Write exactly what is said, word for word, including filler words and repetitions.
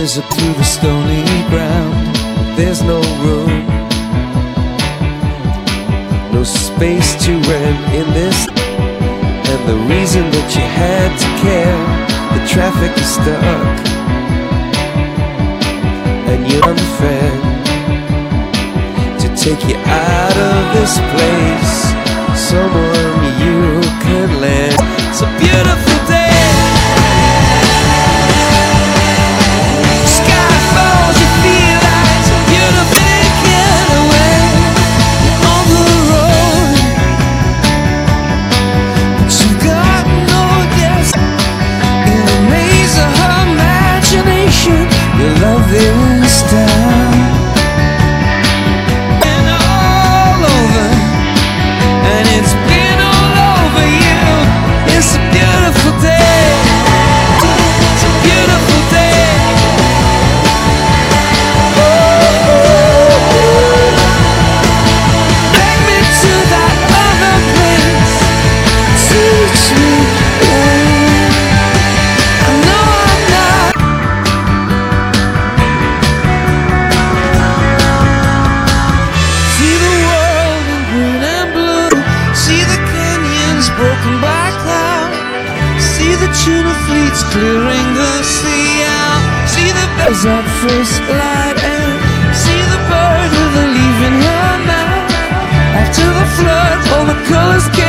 Stairs up through the stony ground. There's no room, no space to rent in this. And the reason that you had to care, the traffic is stuck, and you're unfair to take you out of this place. Someone you could land. It's a beautiful day. Sky falls, you feel like it's a beautiful getaway. You're on the road, but you've got no guess. In the maze of her imagination, your love is down. And all over, and it's been all over you. It's a beautiful day. It's a beautiful day. Take me to that other place. Teach me where. I know I'm not. See the world in green and blue. See the canyons broken by cloud. See the tuna fleets clearing the sea out. See the birds at first light and see the bird with a leaf in her mouth. After the flood, all the colors